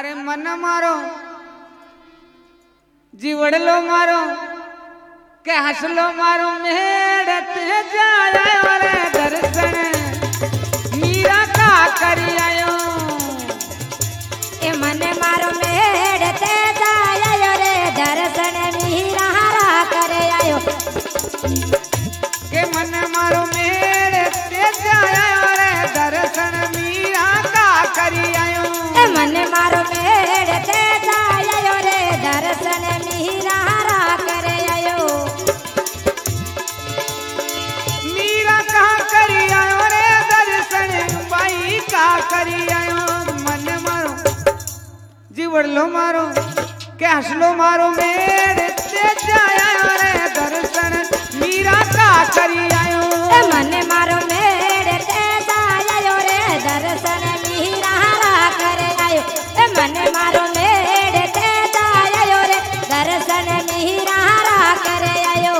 अरे मन मारो जीवड़लो मारो के हंसलो मारो मेड़त जाए और दर्शन मीरा का करी आयो ए मन मारो मेड़त जाए रे दर्शन मीरा करे आयो के मन मारो मेड़त जाए और दर्शन मीरा का करी आयो ए मन मारो मेड़त जाए रे दर्शन मीरा करे आयो मीरा कहाँ करी आयो रे दर्शन बाई का करी आयो मन मारो जीवड़लो मारो के हंसलो मारो मेरे ते जाया रे दर्शन मीरा का करी आयो ए मन मारो मेड़त जाए रे दर्शन मीरा करे आयो ए मन मारो मेड़त जाए रे दर्शन मीरा करे आयो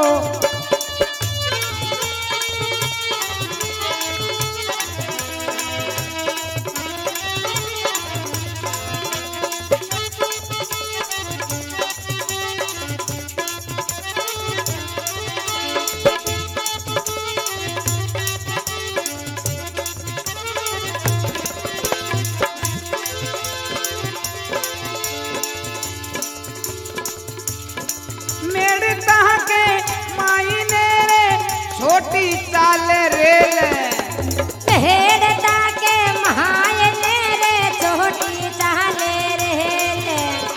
मेरे कहाँ के माई ने रे छोटी चाल रेल भेड़ता के महाय रे छोटी चाले रे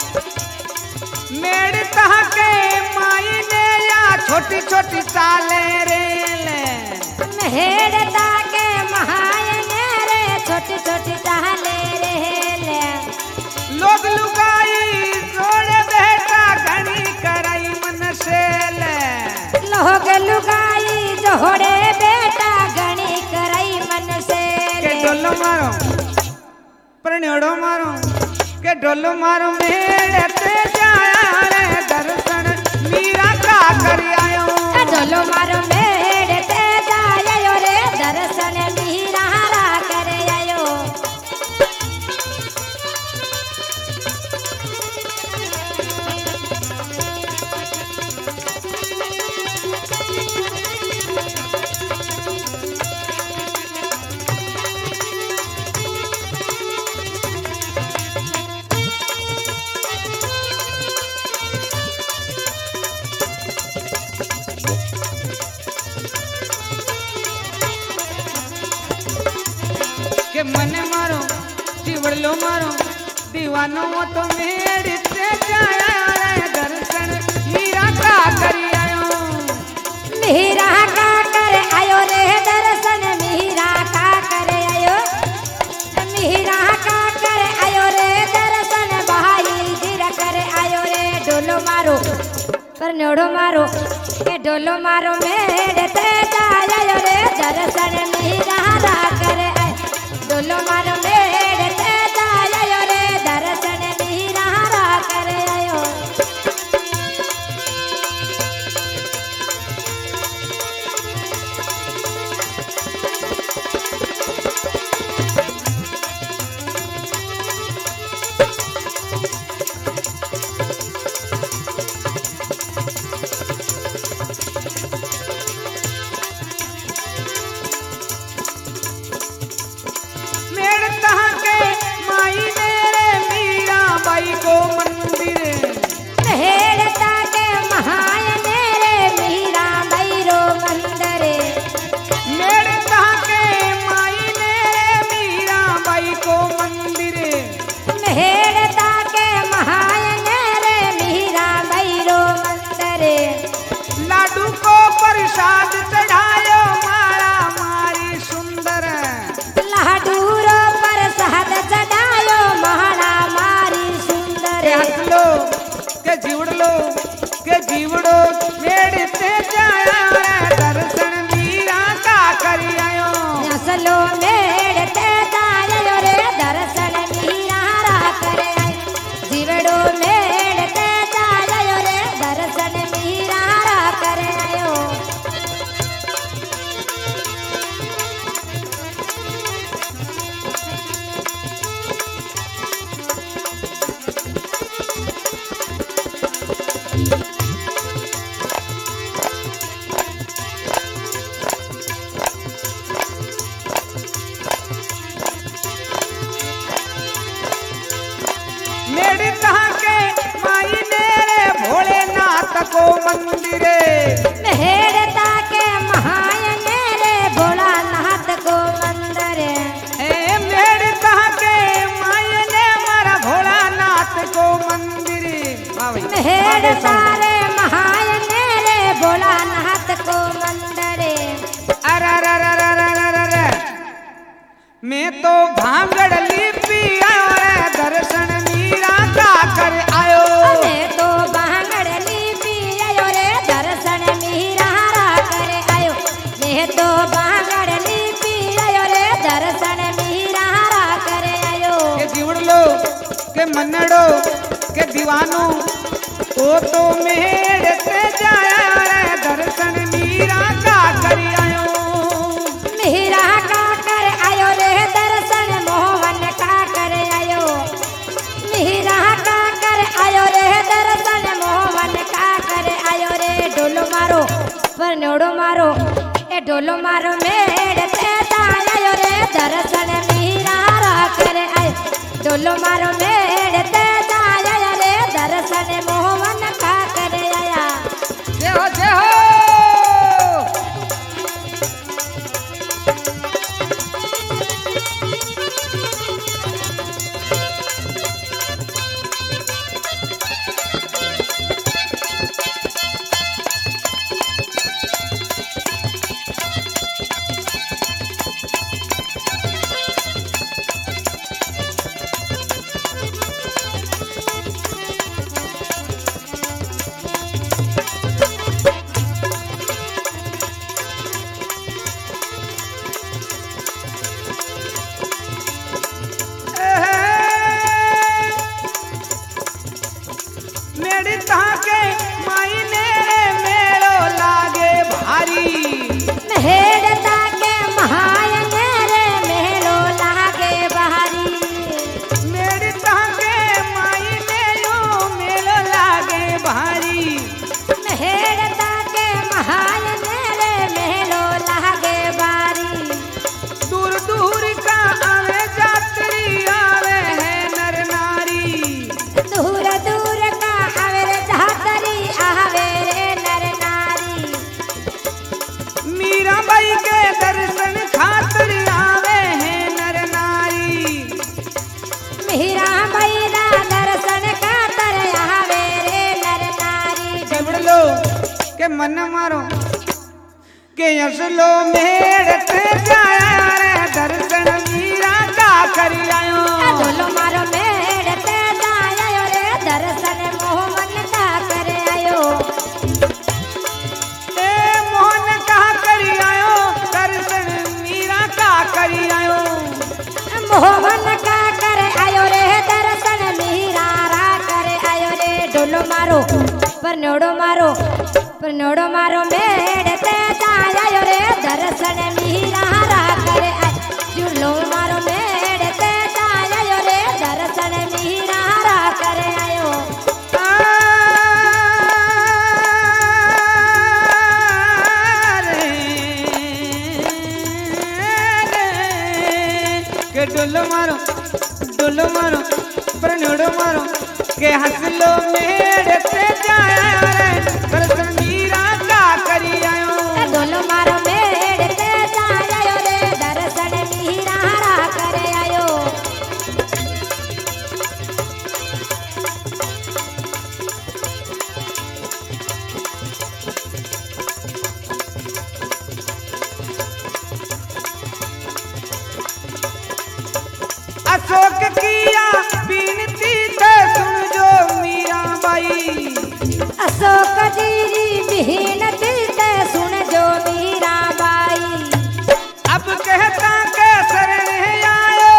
मेरे कहाँ के माई ने या छोटी छोटी चाल रेल भेड़ता के महाय रे छोटी छोटी चाले रे लोग लुगाई जोड़े बेटा घनी कराई मन सेल लोग लुगाई जोड़े बेटा गणी करई मन से के डोलो मारो प्रणोड़ो मारो के डोलो मारो मेरे ते जाया रे दर्शन मीरा का करी आयो डोलो मारो मेरे ते जायो रे दर्शन मीरा करे आयो के मन मारो जीवड़लो मारो दीवानो तो मेरे ते जाया रे दर्शन मीरा का करी आयो मीरा का करे आयो रे दर्शन मीरा का करे आयो मीरा का करे आयो रे दर्शन भाई जीरा करे आयो रे डोलो मारो पर नोड़ो मारो के डोलो मारो मेरे ते जायो रे दर्शन मीरा करे आयो डोलो मारो मेरे ते जायो रे दर्शन मीरा करे आयो मेरे भोलानाथ को मंदिरे मेहरता के महायने रे भोलानाथ को मंदिर हे मेड़ता के मायने मारा भोलानाथ को मंदिर वाह भाई मेहरता रे महायने रे भोलानाथ को मंदिर अरे अरे अरे अरे अरे अरे मैं तो भांगड़ लिपि आयो रे दर्शन मीरा का कर आयो मैं तो भांगड़ लिपि आयो रे दर्शन मीरा कर आयो मैं तो भांगड़ लिपि आयो रे दर्शन मीरा कर आयो के जीवड़लो के मनड़ो के दीवानो ओ तो मेड़ से जाया रे दर्शन मीरा का कर आयो मीरा का कर आयो रे दर्शन मोहन का कर आयो मीरा का कर आयो रे दर्शन मोहन का कर आयो रे डोलो मारो पर नोड़ो मारो ए डोलो मारो मेड़ से आयो रे दर्शन मीरा कर आयो डोलो मारो मेड़ से आयो रे दर्शन मोहन का कर आया जय हो जय हो मेड़ता के मायने मेड़ो लागे भारी मेहरता के महायने रे मेलो लागे बहारी मेड़ता के मायने यो मेलो लागे भारी मेहरता के महायने रे मेलो लागे बारी दूर दूर का आवे यात्री आवे है नर नारी दूर दूर का आवे रे धातरी आवे रे नर नारी मीरा बाई के दर्शन खातिर आवे है नर नारी मीरा मैना दर्शन खातर आवे रे नर नारी जबड़लो के मन मारो के असलो मेड़ से जाया रे दर्शन मीरा का कर आयो डोलो मारो मेड़ ते आयो रे दर्शन मोहन का कर आयो ए मोहन का कर आयो दर्शन मीरा का कर आयो मोहन का कर आयो रे दर्शन मीरा रा कर आयो रे डोलो मारो पर नोड़ो मारो मेड़ ते आयो रे दर्शन मीरा रा कर झूलो मारो मेड़ ते आयो रे दर्शन मीरा रा कर आयो के डोलो मारो पर नोड़ो मारो के हंसलो मेड़ से जाया रे दर्शन मीरा का करी आयो डोलो मारो मेड़ ते आयो रे दर्शन मीरा रा कर आयो अशोक किया बीनती थे सुन जो मीरा बाई अशोक जी बिहीनती ते सुन जो मीरा बाई अब कहता के शरण आयो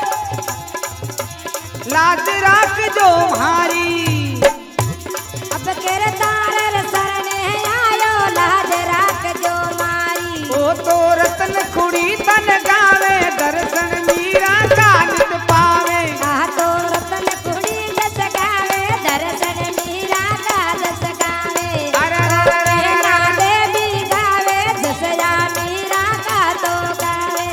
लाज राख जो भारी अब किरदार शरण आयो लाज राख जो मारी ओ तो रतन खुड़ी तन गावे दर्शन मीरा का नित पावे आ तो रतन कुड़ी जस गावे दर्शन मीरा का जस गावे अरे अरे अरे अरे ना अरे। देवी गावे जसया मीरा का तो गावे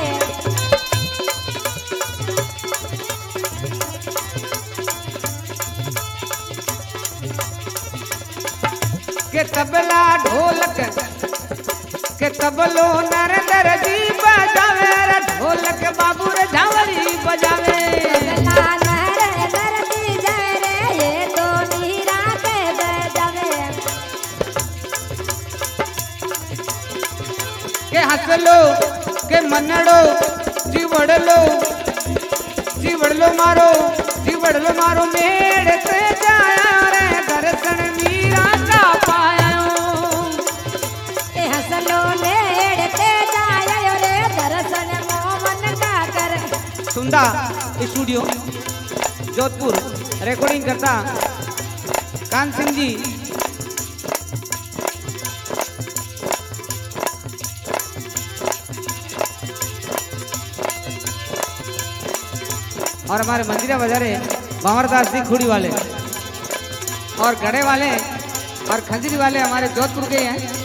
के तबला ढोलक के तबलो नरेंद्र जी बजावे रे ढोलक बाबू रे झावरी बजावे तबला नरेंद्र जी जय रे ये तो मीरा के बजावे के हंसलो के मनड़ो जीवड़लो मारो मेड़ से जाया रे दर्शन मीरा का पाया ए हसलो नेड़ते जायो रे दर्शन मोहन का कर सुंदा स्टूडियो जोधपुर रिकॉर्डिंग करता कान सिंह जी और हमारे मंदिरा बाजारे भंवरदास जी खुड़ी वाले और गड़े वाले और खंजरी वाले हमारे जोधपुर के हैं।